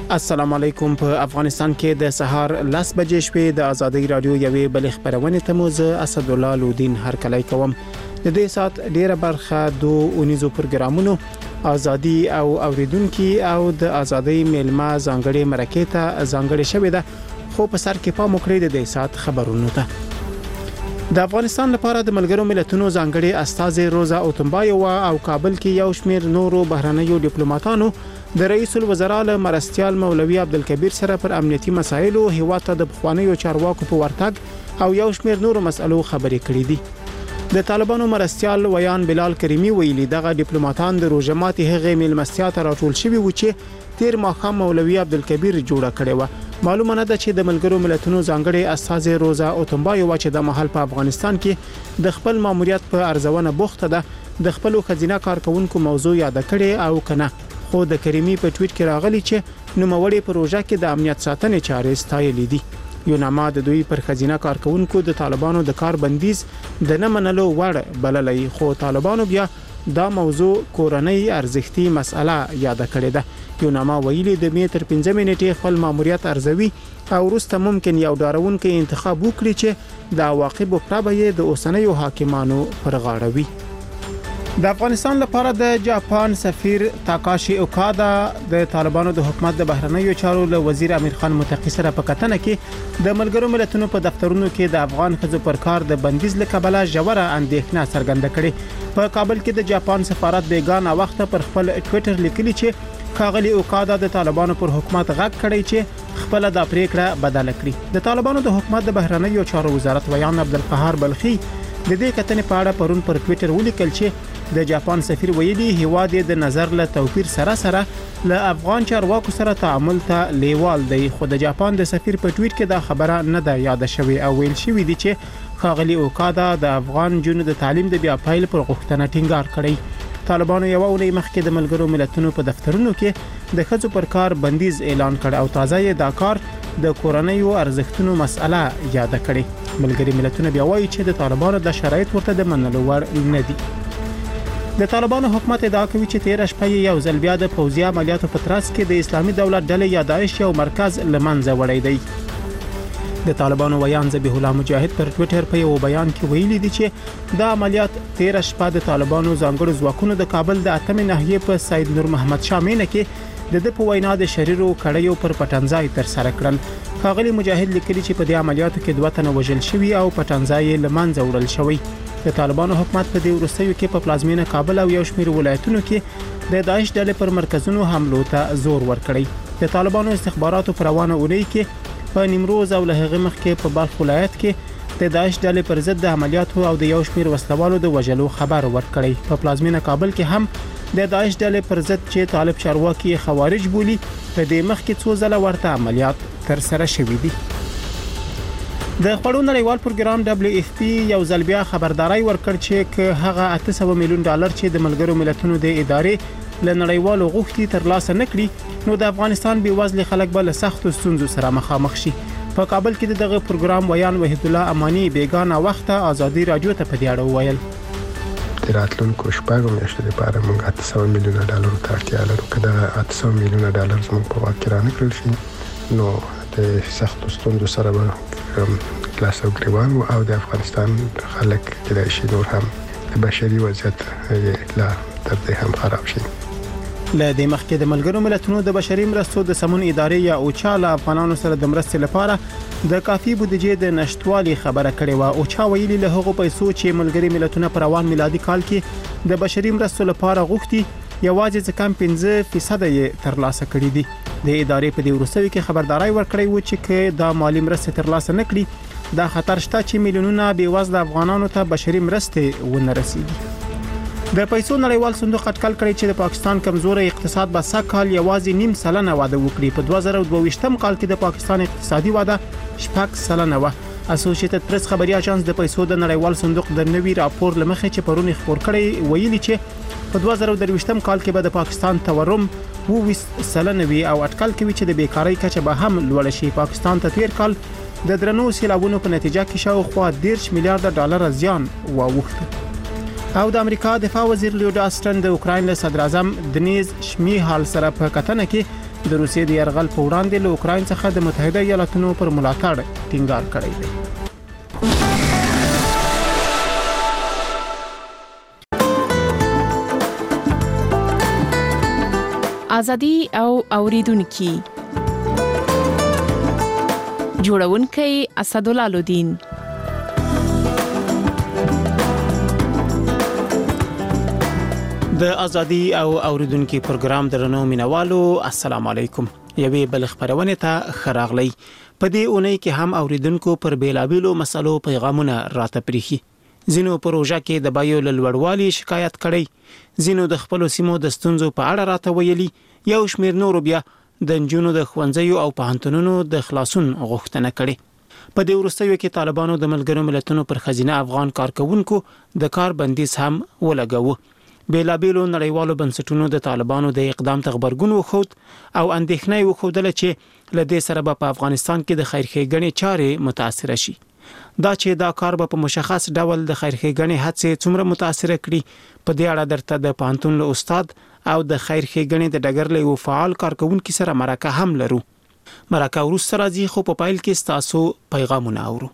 السلام علیکم. په افغانستان کې د سهار 10 بجې شپې د ازادي رادیو یوې بل خبرونه ته موزه اسد الله لودین هرکلی کوم. د دې سات ډیره برخه د اونیزو پروګرامونو ازادي او اوریدونکو او د ازادي میلمه ځانګړي مرکه ته ځانګړي شوې ده، خو په سر کې پام وکړئ د دې سات خبرونو ته. د افغانستان لپاره د ملګرو ملتونو ځانګړي استازي روزا اوتمبایووا او کابل کې یو شمېر نورو بهرنیو ډیپلوماټانو د رئیس الوزرا له مرستیال مولوی عبدالکبیر سره پر امنیتي مسایلو هیواد ته د بخوانیو چارواکو په ورتګ او یو شمېر نورو مسلو خبرې کړې دي. د طالبانو مرستیال ویان بلال کریمی ویلي دغه ډیپلوماټان د روزماتي هغه میلمستیا ته راټول شوي و چې تیر ماښام مولوی عبدالکبیر جوړه کړې و. معلومه نه ده چې د ملګرو ملتونو ځانګړي استازي روزا اوتمبایووا چې د محل په افغانستان کې د خپل ماموریت په ارزونه بوخته ده د خپل خزینه کارکونکو موضوع یاد کړي او کنه، خو د کریمی په ټویټ کې راغلی چې نوموړي پروژه کې د امنیت ساتنې چارې ستایلې دي. یو نامه د دوی پر خزینه کارکونکو د طالبانو د کار بندیز د نه منلو وړ بللې، خو طالبانو بیا دا موضوع کورنۍ ارزښتي مسأله یاد کړې ده. یو نامه ویلي د می تر 15 منټې خپل ماموریت ارزوي او وروسته ممکن یو ډاروونکي انتخاب وکړي چې د عواقبو پربه د اوسنیو حاکمانو پر غاړه وي. د افغانستان لپاره د جاپان سفیر تاکاشي اوکادا د طالبانو د حکومت د بهرنیو چارو له وزیر امیر خان متقی سره په کتنه کې د ملګرو ملتونو په دفترونو کې د افغان ښځو پر کار د بندیز له کبله ژوره اندېښنه څرګنده کړې. په کابل کې د جاپان سفارت بیگانه وخت پر خپل ټویټر لیکلي چې ښاغلي اوکادا د طالبانو پر حکومت غږ کړی چې خپل د پریکړه بدل کړي. د طالبانو د حکومت د بهرنیو چارو وزارت ویان عبدالقهار بلخي د دې کتنې په اړه پرون پر ټویټر ولیکل چې د جاپان سفیر ویلي هیواد د نظر له توپیر سره له افغان چارواکو سره تعامل ته لیوال دی، خو د جاپان د سفیر په ټویټ کې دا خبره نه ده یاد شوې او ویل شوې دي چې ښاغلي اوکادا د افغان جنونو د تعلیم د بیا پیل پر غوښتنه ټینګار کړی. طالبانو یو ورځ مخکې د ملګرو ملتونو په دفترونو کې د ښځو پر کار بندیز اعلان کړ او تازه یې دا کار د کورنیو ارزښتونو مسأله یاد کړې. ملګري ملتونه بیا وایي چې د طالبانو د شرایط ورته د منلو وړ نه دي. د طالبانو حکومت ادعا کوي چې 13 شپې یو ځل بیا د پوځي عملیاتو په ترڅ کې د اسلامي دولت ډلې یا داعش یو مرکز لمنځه وړی دی. د طالبانو ویان ذبیح الله مجاهد پر ټویټر په یو بیان کې ویلي دي چې دا عملیات 13 شپه د طالبانو ځانګړو ځواکونو د کابل د 8 ناحیې په سید نور محمد شامینه کې د په وینا د شریرو کړیو پر پټنځای تر سره کړل. ښاغلي مجاهد لیکلي چې په دې عملیاتو کې 2 تنه وژل شوي او پټنځای لمنځه وړل شوی. د طالبانو حکومت په دې وروستیو کې په پلازمینه کابل او یو شمېر ولایتونو کې د داعش ډلې پر مرکزونو حملو ته زور ورکړی. د طالبانو استخباراتو پر روانه اونۍ کې په نیمروز او له هغې مخکې په بلخ ولایت کې د داعش ډلې پر ضد د عملیاتو او د یو شمېر وسلوالو د وژلو خبر ورکړی. په پلازمینه کابل کې هم د داعش ډلې پر ضد چې طالب چارواکي خوارج بولي په دې مخ کې 2 ځله ورته عملیات تر سره شوي دي. د خړو نړیوال پروګرام WFP یو ځل بیا خبرداري ورکړ چې هغه 800 میلیون ډالر چې د ملګرو ملتونو د ادارې له نړیوالو غوښتي ترلاسه نکړي نو د افغانستان بېوزلي خلک به له سختو ستونزو سره مخامخ شي. په کابل کې دغه پروګرام ویان وحید الله امانی بیگانه وخت ازادي رادیو ته په دې اړه وویل د راتلونکو شپږو میاشتو لپاره موږ 800 میلیونه ډالر ته اړتیا لرو. که دا 800 میلیونه ډالر زموږ په واک کې رانکړل شي نو د سختو ستونزو سره به کلاس او ګریوان او د افغانستان خلک کېدای شي نور هم د بشري وضعیت لا تر دې هم خراب شي. له دې مخکې د ملګرو ملتونو د بشري مرستو د سمون ادارې یا اوچا له افغانانو سره د مرستې لپاره د کافي بودیجې د نشټوالي خبره کړې و. اوچا ویلي له هغو پیسو چې ملګري ملتونه پر روان میلادي کال کې د بشري مرستو لپاره غوښتي یوازې کم 5% یې ترلاسه کړي دي. د ادارې په دې وروستیو کې خبرداري ورکړې و چې دا مالی مرستې ترلاسه نکړي دا خطر شته چې میلیونونه بېوزله افغانانو ته بشري مرستې ونه رسیږي. د پیسو نړیوال صندوق اټکل کړی چې د پاکستان کمزوري اقتصاد به سږ کال یوازې 0.5% واده وکړي. په 2022 کال کې د پاکستان اقتصادي واده 6% و. اسوسییټډ پریس خبري اژانس د پیسو د نړیوال صندوق د نوي راپور لمخې چې پرون خبر کړی ویلي چې په 2023 کال کې به د پاکستان تورم 20% وي او اټکل کوي چې د بیکاری کچه به هم لوړ شي. پاکستان ته تیر کال د درنو سیلابونو په نتیجه کې شاوخوا 10 میلیارډ ډالر زیان واوښت. او د امریکا دفاع وزیر لیوډ آسټن د اوکراین له صدر اعظم دنیز شمیهال سره په کتنه کې د روسیې د یرغل په وړاندې له اوکراین څخه د متحده ایالاتونو پر ملاتړ ټینګار کړی دی. ازادي او اوریدونکو جوړونکي اسدالله لودین. د ازادي او اوریدونکو پروګرام درنو مینوالو السلام علیکم. یوې بل خبرونه ته خراغلی. په دې اونۍ کې هم اوریدونکو پر بیلابیلو مسلو پیغامونه راته پریخي. زینو پروژه کې د بایو لوړوالي شکایت کړي، زینو د خپل سیمو د ستونزو په اړه راته ویلي، یو شمیر نور بیا د نجونو د ښوونځیو او پوهنتونونو د خلاصون غوښتنه کړي. په دې وروستیو کې طالبانو د ملګرو ملتونو پر خزینه افغان کارکونکو د کار بندیز هم ولګاوه. بیلابیلو نړیوالو بنسټونو د طالبانو د اقدام ته خبرګون وښود او اندېښنه وښودل چې لدې سره په افغانستان کې د خیرخېګنې چارې متاثر شي. دا چې دا کار په مشخص ډول د خیرخېګنې هڅې څومره متاثر کړي، په دې اړه درته د پانتون له استاد او د خیرخېګنې د ډګر له یو فعال کارکونکو سره مرکه هم لرو. مرکه وروسته راځي، خو په پایل کې تاسو پیغامونه اورو.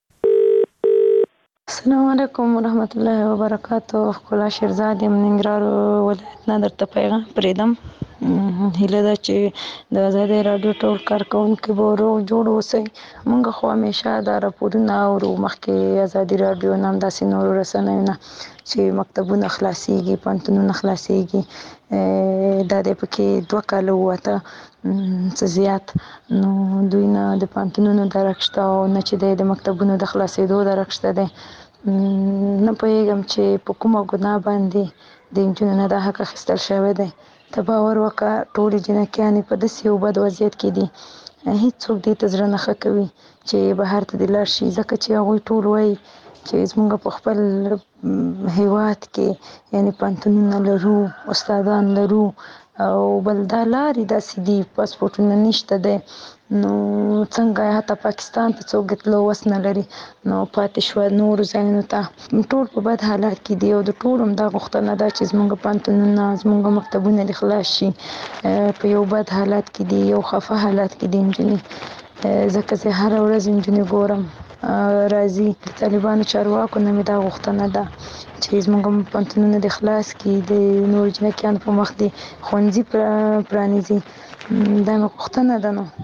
السلام علیکم ورحمت الله وبرکاتہ. خلا شیرزاد ننګرهار ولایت نه درته پیغام پریدم. هیله ده چې د آزادۍ رادیو ټول کارکونکو به روغ جوړ اوسئ. موږ خو همیشه دا راپورونه اورو، مخکې آزادۍ رادیو نه هم داسې نورو رسنیو نه چې مکتبونه خلاصېږي، پوهنتونونه خلاصېږي. دا دی پکې 2 کاله ووته څه زیات، نو دوی نه د پوهنتونونو درک شته او نه چې د مکتبونو د خلاصېدو درک شته دی. نه پوهېږم چې په کومه ګناه باندې د نجونو نه دا حق اخیستل شوی دی. ته باور وکړه ټولې جنکیانې په داسې یو بد وضعیت کې دي، هېڅوک دې ته زړه نه ښه کوي چې بهر ته دې لاړ شي، ځکه چې هغوی ټول وایي چې زموږ په خپل هیواد کې یعنې پوهنتونونه لرو، استادان لرو او بل دا لارې داسې دي، پاسپورټونه نشته دی، نو څنګه حتی پاکستان ته څوک تلو وس نه لري، نو پاتې شوه نورو ځایونو ته. ټول په بد حالات کې دي او د ټول هم دا غوښتنه ده چې زموږ پوهنتونونه زموږ مکتبونه دې خلاص شي. په یو بد حالات کې دي، یو خفه حالات کې دي نجونې، ځکه زه هره ورځ نجونې ګورم راځي. د طالبانو چارواکو نه مې دا غوښتنه ده چې زموږ پوهنتونونه دې خلاص کړي، د نورو جنکیانو په مخ دې ښوونځي پرانیزي، دا مې غوښتنه ده. نو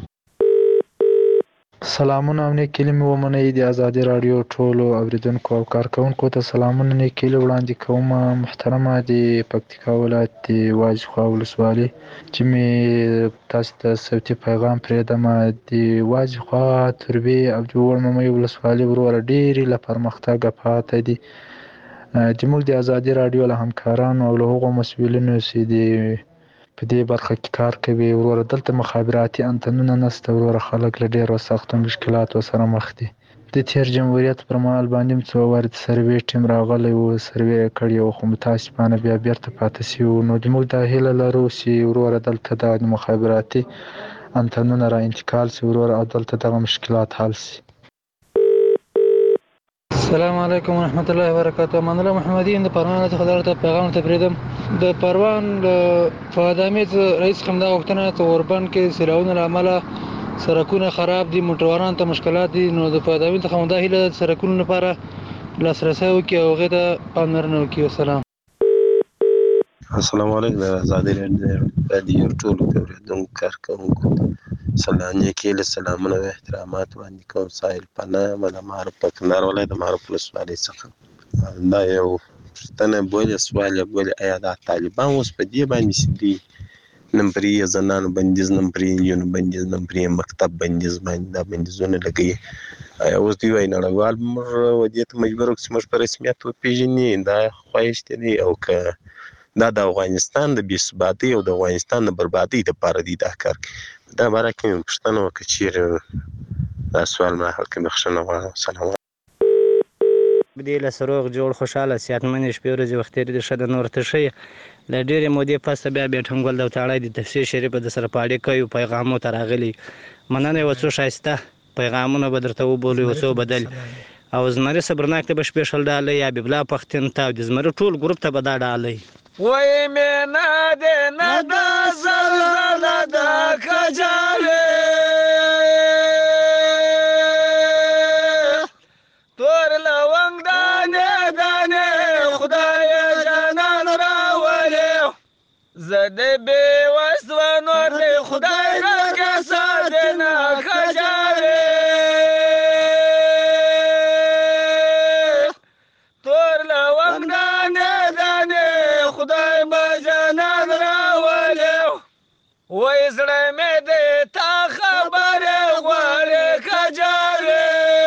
سلامونه او نیک کلمې ومنئ. د آزادۍ راډیو ټولو اوریدونکو او کارکونکو ته سلامونه نیک کلمې وړاندې کوم. محترمه د پکتیکا ولایت د واجخوا ولسوالۍ چې مې تاسو ته صوتي پیغام پرېږدم. د واجخوا تربیې او د وړممۍ ولسوالۍ وروره ډېرې له پرمختګه پاتې دي. زموږ د آزادۍ راډیو له همکارانو او له هغو مسؤلینو چې د په دې برخه کې کار کوي وروره دلته مخابراتي انتنونه نشته، وروره خلک له ډېرو سختو مشکلاتو سره مخ دي. د تیر جمهوریت پر مهال باندې څو وارد سروې ټیم راغلی و، سروې یې کړې وه، خو متاسفانه بیا بیرته پاتې شوي وو. نو زموږ دا هیله لرو چې وروره دلته د مخابراتي انتنونه را انتقال شي وروره او دلته دغه مشکلات حل شي. السلام علیکم ورحمت الله وبرکاتہ. امان الله محمدي د پروان څخه درته پیغام ته پرېږدم. د پروان فؤاد حمید رئیس څخه دا غوښتنه ته اوربند کې سیلابونو له امله سړکونه خراب دي، موټروانانو ته مشکلات دي، نو د فؤاد حمید څخه دا هیله ده چې سړکونو لپاره لاسرسی وکړي او هغې ته پاملرنه وکړي. والسلام. السلام علیکم. د آزادۍ راډیو ټولو اوریدونکو کارکونکو سلامي کېله سلامونه او احترامات وړاندې کوم. ساحل پناه د معروف په کندهار ولایت د معروف ولسوالۍ څخه. دا یو پوښتنه بولې سوال یې بولې آیا دا طالبان اوس په دې باندې چې دوی نمبري زنانو بندیز، نمبري نجونو بندیز، نمبري مکتب بندیز باندې دا بندیزونه لګوي، آیا اوس دوی وایي نړیوال موږ دې ته مجبور کړو چې موږ په رسمیت وپېژني؟ دا خواهش دی او که دا د افغانستان د بې ثباتۍ او د افغانستان د بربادۍ دپاره دی دا کار کوي؟ دا باره کې مې پوښتنه وکړه. چېرې دا سوال ما حل کړي، بخښنه غواړم. سلام. بدې له سروغ جوړ خوشحاله صحتمندې شپې ورځې وخت تېرېدې ښه ده. نور ته ښه یې له ډېرې مودې پسته بیا ټنګول د وتاړی د تفسیر شریفه د سره په اړیکه یو پیغامو ته راغلي. مننه یو څو ښایسته پیغامونه به درته وبولو، یو څو بدل او زمري صبرناک ته به سپیشل ډالۍ یا ببلا پښتون ته او د زمري ټول ګروپ ته به دا ډالۍ وای مینا دې نه د زلزله د کجاوې تور لونګ دانې دانې خدای جانان راولې زه دې بې وسوه نور دې خدای راکړه ساتې نه کجاوې تور لونګ دانې دانې خدای به جانان راولې وای زړه مې دې تا خبرې غواړې کجاوې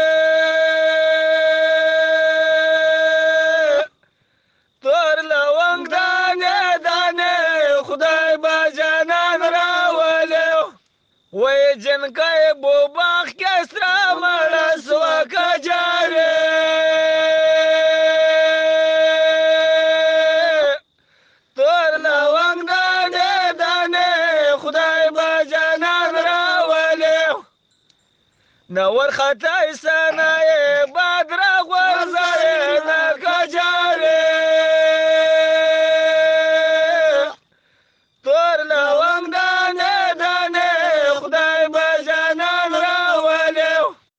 تور لونګ دانې دانې خدای به جانان راولې وای جنکۍ بوباغ کې سره مړه سوه کجاوې تور لونګ دانې دانې خدای به جانان راولې نه ورختی سنایې باد راغورځوې نه کجاوې تور لونګ دانې دانې خدای به جانان راولې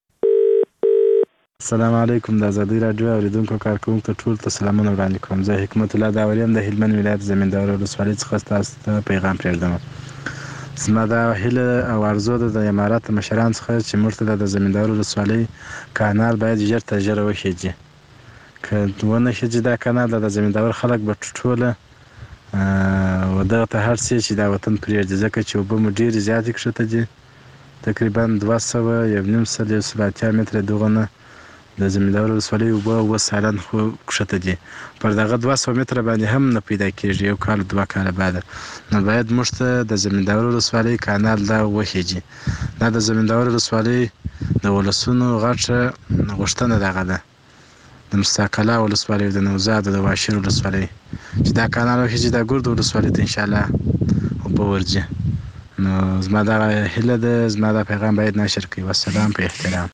السلام علیکم د ازادي راډیو اوریدونکو کارکوونکو ته ټول ته سلامونه وړاندې کوم زه حکمت الله داوري یم د هلمند ولایت زمینداور ولسوالۍ څخه ستاسو ته پیغام پرېږدم زما دا هیله او ارزو ده د امارات د مشران څخه چې موږ ته د زمینداور ولسوالۍ کانال باید ژر تر ژره وخیږي که ونه خیږي دا کانال د زمینداور خلک به ټوله دغه ته هر څه چې دا وطن پرېږدي ځکه چې اوبه مو ډېرې زیاتې کښته دي تقریبا 200 یو نیم سل 180 متره دغه نه د زمینداور ولسوالۍ اوبه 7 سالن خو کښته دي پر دغه 200 متره باندې هم نه پیدا کېږي یو کال 2 کاله بعد نو باید موږ ته د زمینداور ولسوالۍ کانال دا وخیږي دا د زمینداور ولسوالۍ د ولسونو غټه غوښتنه دغه ده د مستقله ولسوالۍ د نوزاد د واشیر ولسوالۍ چې دا کانال وخیږي دا ګرد ولسوالۍ ته انشاءالله اوبه ورځي نو زما دغه هیله ده زما دا پیغام باید نشر کړي والسلام په احترام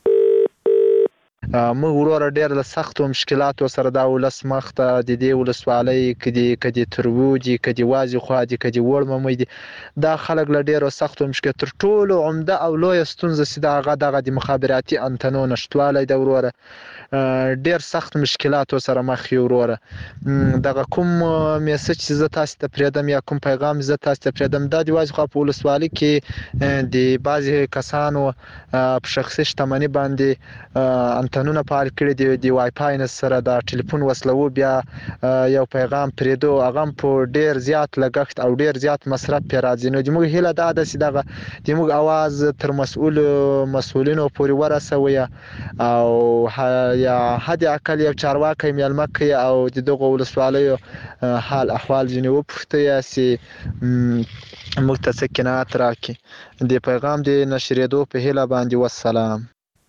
موږ وروره ډېر له سختو مشکلاتو سره دا ولس مخ ته د دې ولسوالۍ که دې تربو دي که دې وازې خوا دي که دې وړ ممی دي دا خلک له ډېرو سختو مشکلاتو تر ټولو عمده او لویه ستونزه چې ده هغه دغه د مخابراتي انتنو نشتوالی ده وروره ډېر سخت مشکلاتو سره مخ یو وروره دغه کوم میسج چې زه تاسو ته پرېږدم یا کوم پیغام زه تاسو ته پرېږدم دا د وازې خوا په ولسوالۍ کې د بعضې کسانو په شخصي شتمني باندې انتنونه فعال کړي دي د وای فای نه سره د ټلیفون وصلو بیا یو پیغام پرېږدو هغه هم په ډېر زیات لګښت او ډېر زیات مصرف پرې راځي نو زموږ هیله دا ده چې دغه زموږ اواز تر مسؤلینو پورې ورسوي او یا حد اقل یو چارواکی میلمه کړي او د دغو ولسوالیو حال احوال ځینې وپوښتي چې موږ ته څه قناعت راکړي د پیغام د نشرېدو په هیله باندې والسلام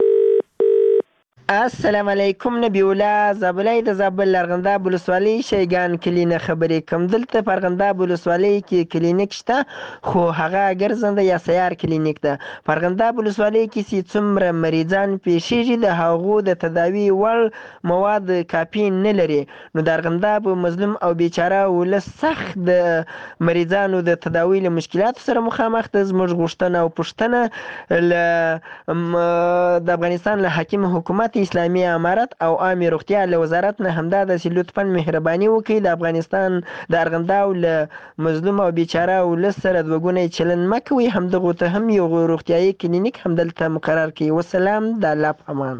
السلام علیکم نبی الله زابلای د زابل لرغنداب ولسوالۍ شیګان کلینه خبرې کوم دلته فرغنداب ولسوالۍ کې کلینیک شته خو هغه ګرځنده یا سیار کلینیک ده فرغنداب ولسوالۍ کې چې څومره مریضان پیښیږي د هغو د تداوي وړ مواد کافي نه لري نو د ارغنداب مظلوم او بیچاره ولس سخت د مریضانو د تداوي له مشکلاتو سره مخامخ ده زموږ غوښتنه او پوښتنه د افغانستان له حاکم حکومت اسلامي امارت او عامه روغتیا له وزارت نه همدا د لطفا مهرباني وکړي د افغانستان د ارغنداو له مظلوم او بیچاره ولس سره دوګونی چلند مه کوئ همدغو ته هم یو روغتیایي کلینیک همدلته مقرر کړي والسلام د الله په امان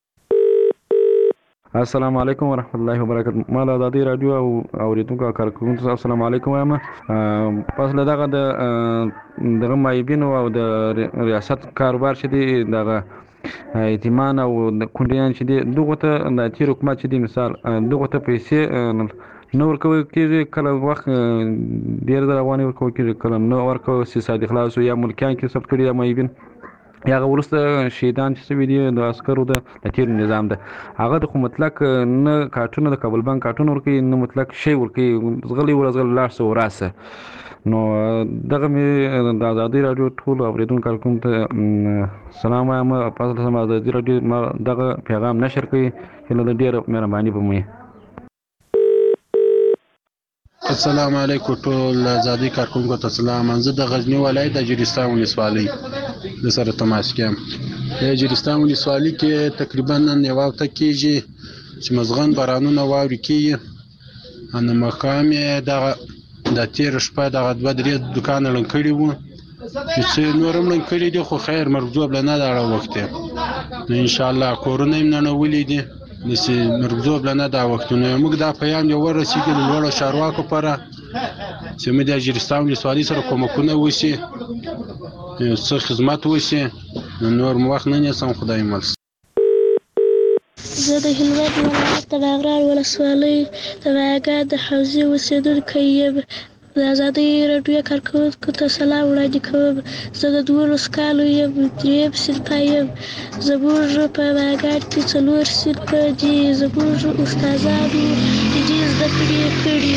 السلام علیکم ورحمت الله وبرکاته ما د ازادي رادیو او اوریدونکو کارکوونکو ته السلام علیکم وایم پس له دغه مایبینو او د ریاست کاروبار چې دی دغه ایتمان او کونډیان چې دی دغه ته د تیر حکومت چې دی مثال دغه ته پیسې نو ورکوي کېږي کله وخت ډېر د رواني ورکوي کېږي کله نو ورکوي چې صادق خلاص یا ملکیان کې ثبت کړي یا مایبین هغه وروسته شهیدان چې شوي دي د عسکرو د تیر نظام ده هغه د خو مطلق نه کارټونه د کابل بانک کارټونه ورکوي نه مطلق شی ورکوي زغلی ورزغل لاړ څه وراسه نو دغه مې د ازادي راډیو ټول اوریدونکو کارکوونکو ته سلام وایم پس له ازادي راډیو دغه پیغام نشر کړي هله د ډېره مهرباني به مې السلام علیکم ټول آزادي کارکونکو ته سلام. زه د غزنی ولایت د جریستان ولسوالۍ د سره تماس کیم. د جریستان ولسوالۍ کې تقریبا نن یو هفته کېږي چې مزغن بارانونه واورې کېږي. نو مقام یې د تېره شپه دغه 2-3 دوکانه ړنګ کړي وو چې څه نور هم ړنګ کړي دي، خو خیر مرګ نه د اړه وخت نو انشاءالله کورونه یې ننولي دي، داسې مرګ نه دا وختونه. موږ دا پیام یو ورسېږي د لوړو چارواکو پره چې موږ د جریستان ولسوالۍ سره کومکونه وشي، څه خدمت وشي. نور مو وخت نه نیسم، خدای مل. زه د هلمند ولایت د باغران ولسوالۍ د مایګان د حوزې اوسېدونکی یم. د ازادۍ راډیو کارکوونکو ته سلام وړاندې کوم. زه د 12 کالو یم، 3م صنفه یم. زموږ په مایګان کې 4 صنفه دي. زموږ استادانو دیني زده کړې کړي،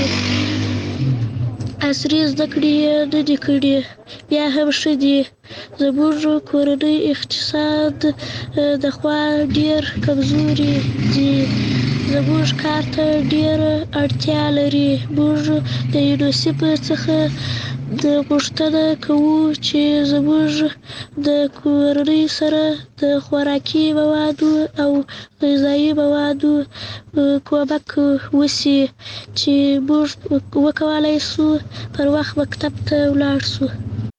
عصري زده کړې یې نه دي کړي، بیا هم ښه دي. زموږ کورنۍ اقتصاد د خوا ډېر کمزوري دي، زموږ کار ته ډېره اړتیا لري. موږ د یونیسف څخه د غوښتنه کوو چې زموږ د کورنۍ سره د خوراکي موادو او غذایي موادو کومک وشي چې موږ وکولای شو پر وخت مکتب ته ولاړ شو.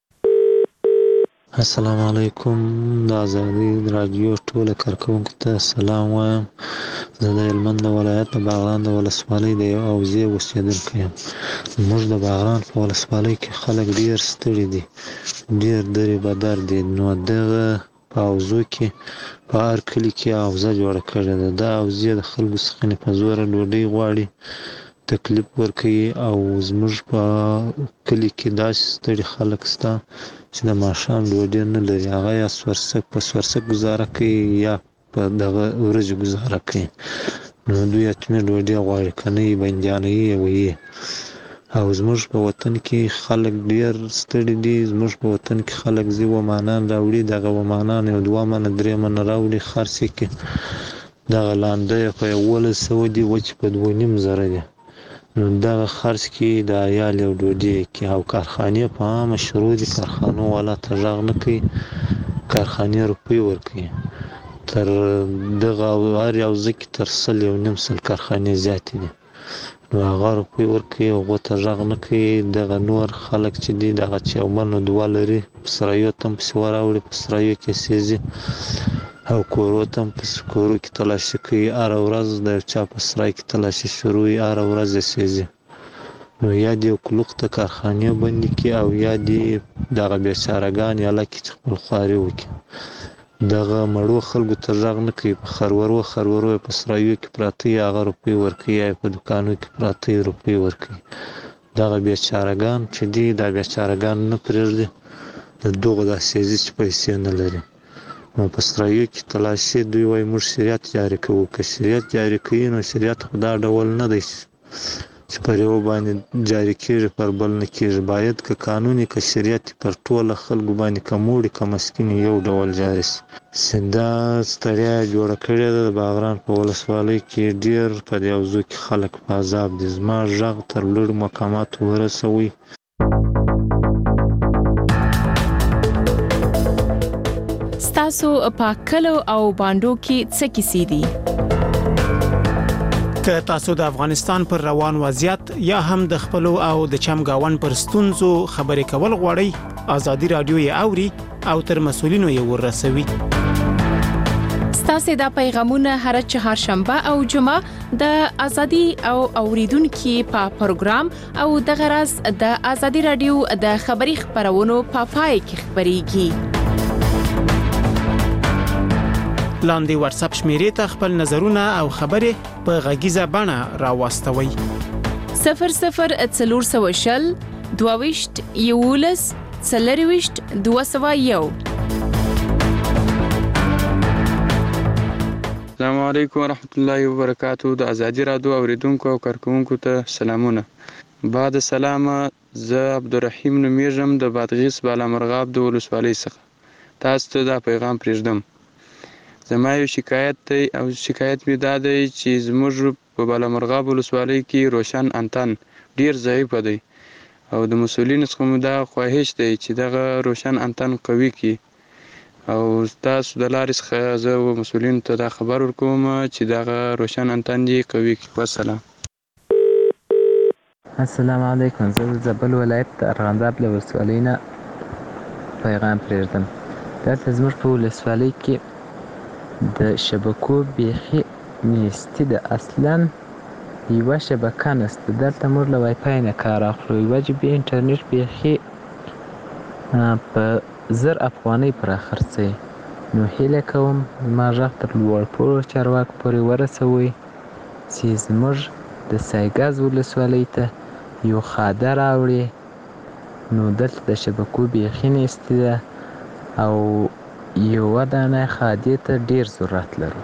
السلام علیکم. د ازادۍ راډیو ټولو کارکوونکو ته سلام وایم. زه د هلمند ولایت د باغران د ولسوالۍ د یو حوزې اوسېدونکی یم. زموږ د باغران په ولسوالۍ کې خلک ډېر ستړي دي، ډېر درې بدر دي. نو دغه په حوزو کې په هر کلي کې حوزه جوړه کړې ده. دا حوزې د خلکو څخه په زوره ډوډۍ غواړي، تکلیف ورکوي. او زموږ په کلي کې داسې ستړي خلک شته چې د ماښام ډوډۍ نه لري. هغه یا په سورسک ګزاره کوي یا په دغه ورځې ګزاره کوي. نو دوی حتمي ډوډۍ غواړي، که نه یې بندیانه یې ویي. او زموږ په وطن کې خلک ډېر ستړي دي. زموږ په وطن کې خلک ځي ومانان راوړي، دغه ومانان یو 2 منه 3 منه راوړي، خرڅ یې کړي. دغه لانده یې په 1100 دي، وچې په 2,500 دي. نو دغه خرڅ کې د عیال یو ډوډۍ کې. او کارخانې په عامه شروع دي، کارخانو والا ته غږ نه کوي، کارخانې روپۍ ورکوي. تر دغه هر یو ځای کې تر 100 کارخانې زیاتې دي. نو هغه روپۍ ورکوي، هغو ته غږ نه کوي. دغه نور خلک چې دي دغه چې یو من 2 لري، په سرایو ته هم پسې وراوړي، په سرایو کې سېځي. او کورو ته هم پسې کورو کې تلاشي کوي. هره ورځ د یو چا په سرای کې تلاشي شروع وي، هره ورځ یې سېځي. نو یا دې کلوق ته کارخانې بندې کړي او یا دې دغه بېچارهګانې هلکې چې خپل خواري وکړي. دغه مړو خلکو ته غږ نه کوي. په خرورو یې په سرایو کې پراته یي، هغه روپۍ ورکوي، یا په دوکانو کې پراته یي روپۍ ورکوي. دغه بېچارهګان چې دي دا بېچارهګان نه پرېږدي د دغو دا سېځي چې پیسې نه لري. نو په سرایو کې تلاشي، دوی وایي موږ شریعت جاري کوو. که شریعت جاري کوي نو شریعت خو دا ډول نه دی چې پر یو باندې جاري کېږي پر بل نه کېږي. باید که قانون که شریعت پر ټوله خلکو باندې که موړي که مسکین یو ډول جاري شي. دا ستړیا جوړه کړې ده. د باغران په ولسوالۍ کې ډېر په دې حوزو کې خلک په عذاب دي. زما غږ تر لوړو مقاماتو ورسوئ. ستاسو په کلو او باندو کې څه کیسې دي؟ که تاسو د افغانستان پر روان وضعیت یا هم د خپلو او د چمګاون پر ستونزو خبرې کول غواړئ، ازادي رادیو یې اوري او تر مسولینو یې ورسوي. ستاسو د پیغامونه هر چهارشنبه او جمعه د ازادي او اوریدونکو په پروګرام او د غرض د ازادي رادیو د خبري خبرونو په پای کې خبريږي. لاندې واتس اپ شمیرې ته خپل نظرونه او خبرې په غږیزه بڼه راوستوي. 0040 22 11 40 201. السلام علیکم ورحمت الله وبرکاتہ. د ازادي رادیو اوریدونکو او کارکونکو ته سلامونه. بعد سلامه، زه عبدالرحیم نومیږم د بادغیس بالامرغاب د ولسوالۍ څخه. تاسو ته دا پیغام پرېږدم. زما یو شکایت دی او شکایت مې دا دی چې زموږ په بالامرغاب ولسوالۍ کې روشن انتن ډیر ضعیف دی او د مسولینو څخه مو دا خواهش دی چې دغه روشن انتن قوي کړي او تاسو د لارې څخه زه مسولینو ته دا خبر ورکوم چې دغه روشن انتن دې قوي کړي. والسلام. السلام علیکم. زه د زابل ولایت د ارغنداب له ولسوالۍ نه پیغام پرېږدم. دلته زموږ په ولسوالۍ کې د شبکو بیخي نیستي ده، اصلا یوه شبکه نشته. دلته موږ له وایفای نه کار اخلو. یوه جی بي انټرنیټ بیخي په 1000 افغانۍ پرې خرڅوي. نو هیله کوم زما غږ تر لوړپوړو چارواکو پورې ورسوئ چې زموږ د سایګاز ولسوالۍ ته یو خاده راوړي. نو دلته د شبکو بیخي نیستي ده او یوه دانه خادې ته ډیر ضرورت لرو.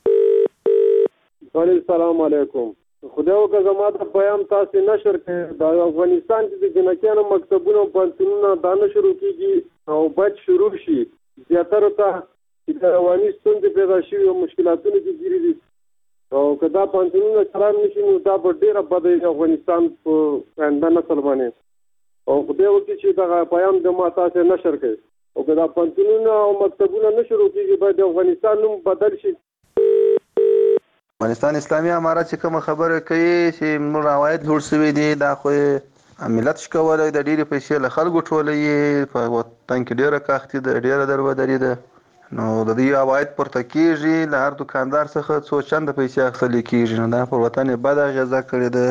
السلام علیکم. خدای وکړه زما د پیغام تاسو نشر کړئ. د افغانستان کې د جنکیانو مکتبونو پوهنتونونه دا نه شروع کیږي او باید شروع شي. زیاتره ته چې د رواني ستونزې پیدا شوي او مشکلاتونه کې ګیري دي او که دا پوهنتونونه چلان نشي نو دا به ډېره بده د افغانستان په آینده نسل باندې. او خدای وکړي چې دغه پیغام د ما تاسو نشر کړئ او که دا پوهنتونونه او مکتبونه نه شروع کیږي باید د افغانستان نوم بدل شي. افغانستان اسلامي امارت چې کومه خبره کوي چې موږ عواید لوړ شوي دي، دا خو ملت شکولی د ډېرې پیسې له خلکو ټولوي. په وطن کې ډېره کاختي ده، ډېره دربدري ده. نو د دې عواید پورته کېږي، له هر دکاندار څخه څو چنده پیسې اخیستل کېږي. نو دا پر وطن یې بده اغېزه کړې ده.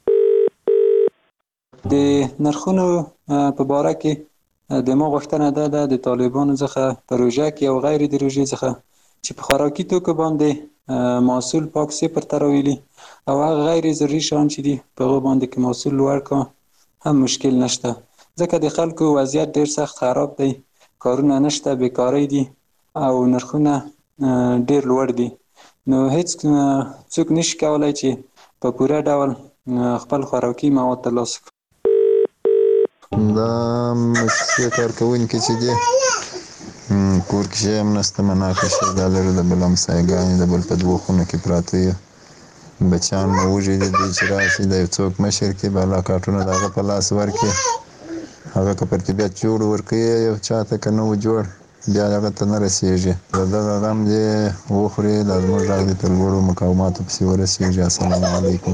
د نرخونو په باره کې د ما غوښتنه دا ده د طالبانو څخه په روژه کې او غیر د روژې څخه چې په خوراکي توکو باندې محصول پاک 0 ته راولي او هغه غیر ضروري شیان چې دي په هغو باندې کې محصول لوړ کړه هم مشکل نشته، ځکه د خلکو وضعیت ډیر سخت خراب دی، کارونه نشته، بیکارۍ دي او نرخونه ډیر لوړ دي. نو هیڅ څوک نشي کولای چې په پوره ډول خپل خوراکي مواد ترلاسه کړي. دا مؤسسې کارکوونکي چې دي کور کې شی هم نشته، مناقشې دا لري د بل همسایګانې د بل په 2 خونو کې پراته وي، بچیان مو وږي دي چې راشي د یو څوک مشر کې بالا کارټونه د هغه په لاس ورکړي، هغه که په طبیعت جوړ ورکړي یو چا ته که نه و جوړ بیا هغه ته نه رسېږي. د دغه غم دې وخوري، دا زموږ غږ دې تر لوړو مقاماتو پسې ورسېږي. السلام علیکم.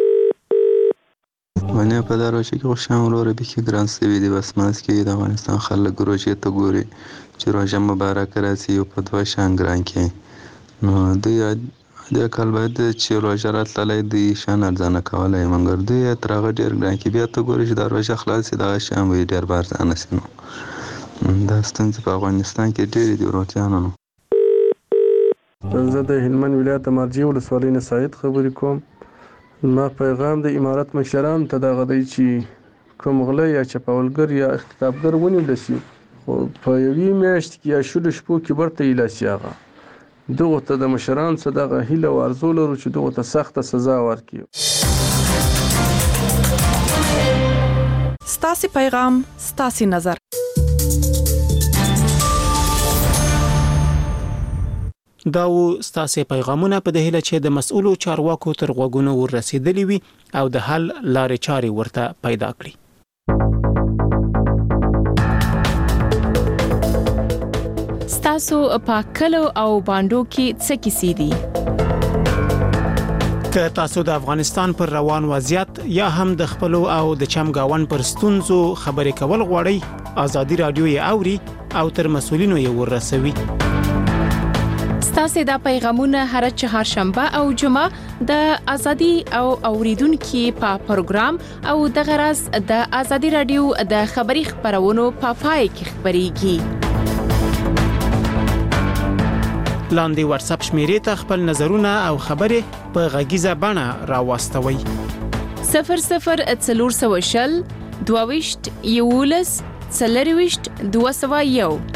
ونې په دا روژه کې خو شیان وروره بیخي ګران سوي دي. بس منځ کې د افغانستان خلک روژې ته ګوري چې روژه مبارکه راسي او په 2 شیان ګران کړي. نو دوی دې کال باید چې روژه راتللی دوی شیان ارزانه کولی، مګر دوی تر هغه ډېر ګران کړي. بیا ته ګورې چې دا روژه خلاص شي دغه شیان به یې ډېر به ارزانه شي. نو دا ستونزې په افغانستان کې ډېرې دي ورورتیانو. زه د هلمند ولایت مرجې ولسوالۍ نه سعید خبرې کوم. ما پیغام د امارت مشرانو ته دغه دی چې کوم غله یا چپاولګر یا اختطافګر ونیول شي خو په یوې میاشت کې یا شلو شپو کې برته ایله شي، هغه دغو ته د مشرانو څخه دغه هیله او ارزو لرو چې دغو ته سخته سزا ورکړي. ستاسې پیغام ستاسې نظر. دا و ستاسې پیغامونه په د هیله چې د مسؤلو چارواکو تر غوږونو ورسېدلي وي او د حل لارې چارې ورته پیدا کړي. ستاسو په کلو او باندو کې څه کیسې دي؟ که تاسو د افغانستان پر روان وضعیت یا هم د خپلو او د چمګاون پر ستونزو خبرې کول غواړئ، ازادي رادیو یې اوري او تر مسؤلینو یې ورسوي. ستاسو د پیغامونه هر چهارشنبه او جمعه د ازادي او اوریدونکو په پروګرام او د غرض د ازادي رادیو د خبري خبرونو په پای کې خبريږي. لاندې واتس اپ شمیرې ته خپل نظرونه او خبرې په غږیزه بڼه راوستوي. 0040 22 یولس 40 201.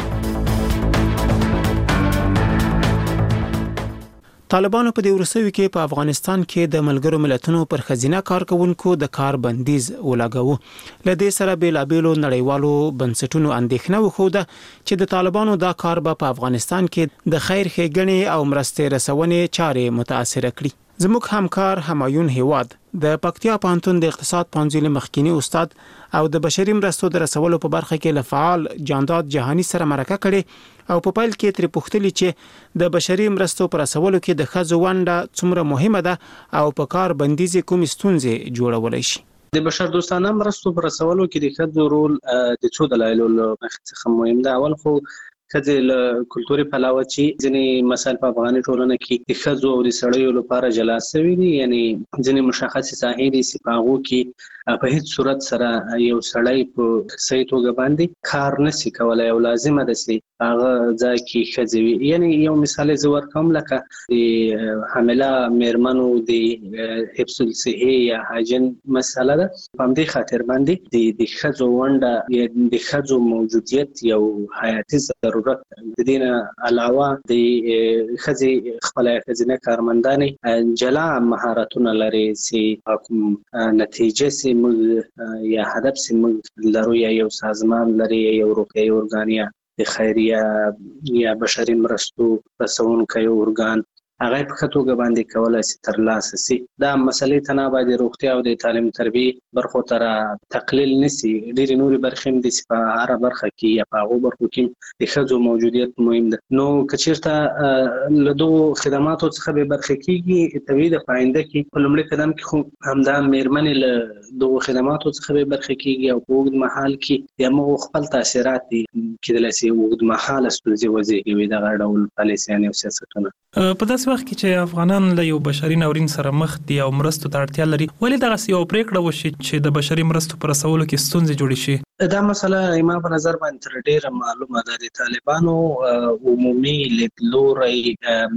طالبانو په دې ورسوي کې په افغانستان کې د ملګرو ملتونو پر خزینه کارکونکو د کار بندیز ولګاوه. لدې سره بیلابېلو نړیوالو بنسټونو اندېښنه وښوده چې د طالبانو دا کار به په افغانستان کې د خیر ښېګڼې او مرستې رسونې چارې متاثر کړي. زموږ همکار همایون هیواد د پکتیا پوهنتون د اقتصاد پوهنځي مخکینی استاد او د بشري مرستو د رسولو په برخه کې له فعال جانداد جهانی سره مرکه کړي او په پیل کې تر پوښتنې چې د بشري مرستو پر رسولو کې د ښځو ونډه څومره مهمه ده او په کار بندیز کوم ستونزې جوړولای شي. د بشر دوستانه مرستو پر رسولو کې د ښځو رول د څو دلایلو څخه مهم ده. اول خو کله له کلتوري پلاوه چې ځینې مسایل په افغاني ټولنه کې د ښځو او د سړیو لپاره جلا شوي دي، یعنی ځینې مشخصې ساحې دي چې په هغو کې په هیڅ صورت سره یو سړی په صحیح توګه باندې کار نشي کولی او لازمه ده چې هغه ځای کې ښځې وي. یعنی یو مثال زه ورکوم، لکه د حامله میرمنو د حفظ الصحې یا هاجن مسله ده. په همدې خاطر باندې د ښځو ونډه یا د ښځو موجودیت یو حیاتي ضرورت د دې نه علاوه د ښځې خپل ښځینه کارمندانې جلا مهارتونه لري چې کوم نتیجه سي موږ یا هدف سي موږ لرو، یا یو سازمان لري، یو روغتیايي ارګان یا د خیریه یا بشري مرستو رسونکی ارګان، هغه په ښه توګه باندې کولای شي ترلاسه شي. دا مسلې تنها باید د روغتیا او د تعلیم تربیې برخو ته تقلیل نشي. ډېرې نورې برخې هم دي چې په هره برخه کې یا په هغو برخو کې د ښځو موجودیت مهم ده. نو که چېرته له دغو خدماتو څخه بې برخې کېږي، طبیعي ده په آینده کې په لومړي قدم کې خو همدا مېرمنې له دغو خدماتو څخه بې برخې کېږي او په اوږد مهال کې د همغو خپل تاثیرات دي کېدلی شي اوږد مهاله ستونزې وزېږوي دغه ډول پالیسیانې او سیاستونه. په داسې وخت کې چې افغانان له یو بشري ناورین سره مخ دي او مرستو ته اړتیا لري، ولې دغسې یوه پرېکړه وشي چې د بشري مرستو په رسولو کې ستونزې جوړې شي؟ دا مسله زما په نظر باندې تر ډېره معلومه ده. د طالبانو عمومي لیدلوری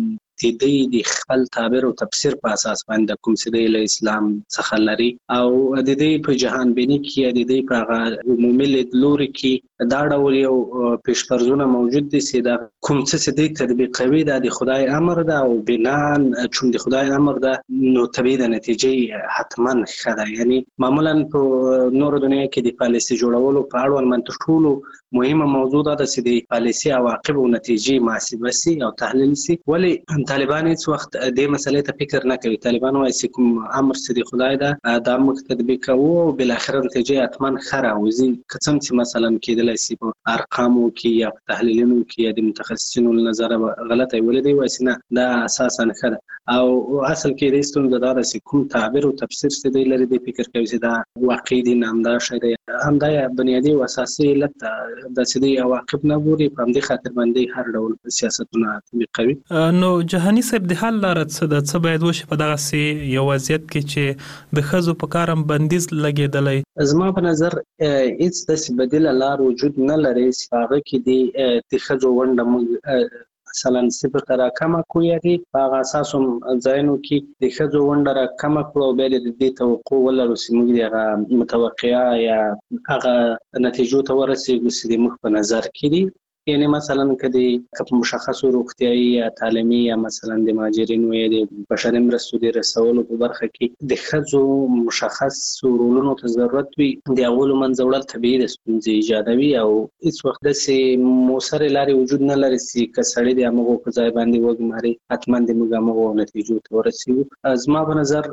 د دوی د خپل تعبیر او تفسیر په اساس باندې کوم چې د اسلام څخه لري او د دې په جهان بینی کې د دې په عمومي لیدلوري کې دا ډول یو پیشفرضونه موجود دي چې دا کوم څه د تطبیقوي د خدای امر ده او بنان چون د خدای امر ده نو طبیعي د نتیجې حتما ښه ده. یعنی معمولا په نور دنیا کې د پالیسي جوړولو په اړه من تر ټولو مهمه موضوع ده چې د پالیسي عواقب او نتیجې محاسبه سي او تحلیل سي. ولی طالبان هیڅ وخت د مسلې ته فکر نه کوي. طالبان وايي چې کوم امر چې د خدای ده دا موږ تطبیق کوو او بل اخر نتیجه حتما ښه راوځي. که څه چې مثلا کېدلی شي په ارقامو کې یا په تحلیلونو کې یا د متخصصینو له نظره غلطه ویلې وایي چې نه دا اساسا ښه ده او اصل کې د ستونزه دا ده چې کوم تعبیر او تفسیر چې دی لري د فکر کوي چې دا واقعي دي نه همدا شی دی، همدا بنیادي او اساسي علت د چې عواقب نه ګوري. په همدې خاطر باندې هر ډول سیاستونه تطبیقوي. نو جهاني صاحب د حل لاره څه ده؟ څه باید وشي په دغسې یو وضعیت کې چې د ښځو په کار هم بندیز لګېدلی؟ زما په نظر هیڅ داسې بدیله لار وجود نه لري چې په هغه کې د ښځو ونډه موږ مثلا صفر ته راکمه کړو، یا په هغه اساس هم ځایونو کې د ښځو ونډه راکمه کړو او بیا د دې توقع ولرو چې موږ د هغه متوقعه یا هغه نتیجو ته ورسېږو چې موږ په نظر کې دي. یعنی مثلا که د مشخصو روغتیايي یا تعلیمي یا مثلا د مهاجرینو یا د بشري مرستو د رسولو په برخه کې د ښځو مشخص رولونو ته ضرورت وي، د هغو له منځه وړل طبیعي د ستونزې ایجادوي او هېڅ وخت داسې مؤثرې لارې وجود نه لري چې که سړی د همغو په ځای باندې وګماري حتما د موږ همغو نتیجو ته ورسېږو. زما په نظر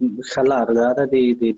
ښه لار دا ده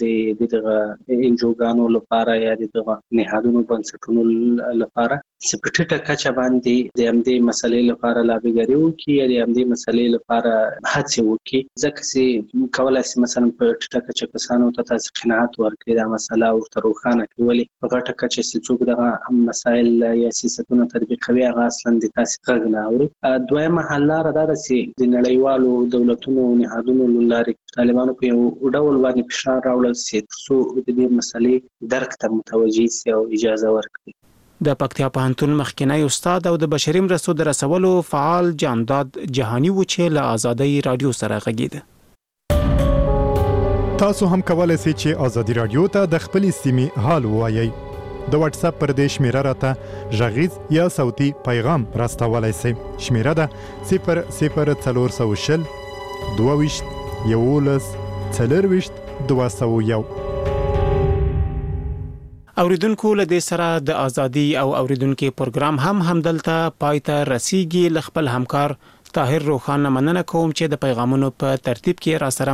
د دغه انجوګانو لپاره یا د دغه نهادونو بنسټونو لپاره چې په ټیټه کچه باندې د همدې مسلې لپاره لابیګري وکړي یا د همدې مسلې لپاره هڅې وکړي، ځکه چې کولی شي مثلا په ټیټه کچه کسانو ته تاسې قناعت ورکړي دا مسله ورته روښانه کړي. ولې په غټه کچه چې څوک دغه مسایل یا سیاستونه تطبیقوي هغه اصلا د تاسې غږ نه اوري. دویمه حل لاره دا ده چې د نړیوالو دولتونو او نهادونو له لارې طالبانو په یو ډول باندې فشار راوړل شي تر څو د دې مسلې درک ته متوجه شي او اجازه ورکړي. د پکتیا پوهنتون مخکینی استاد او د بشري مرستو د رسولو فعال جانداد جهانی و چې له آزادۍ رادیو سره غږیده. تاسو هم کولای شئ چې آزادۍ رادیو ته د خپل سیمې حال ووایئ. د واتس اپ پر دې شمیره راته غږیز یا صوتي پیغام راستولای شئ. شمیره ده 00420 22 11 40 201. اوریدونکو له دې سره د ازادي او اوریدونکو پروګرام هم همدلته پای ته رسیږي. ل خپل همکار طاهر روخان مننه کوم چې د پیغامونو په ترتیب کې را سره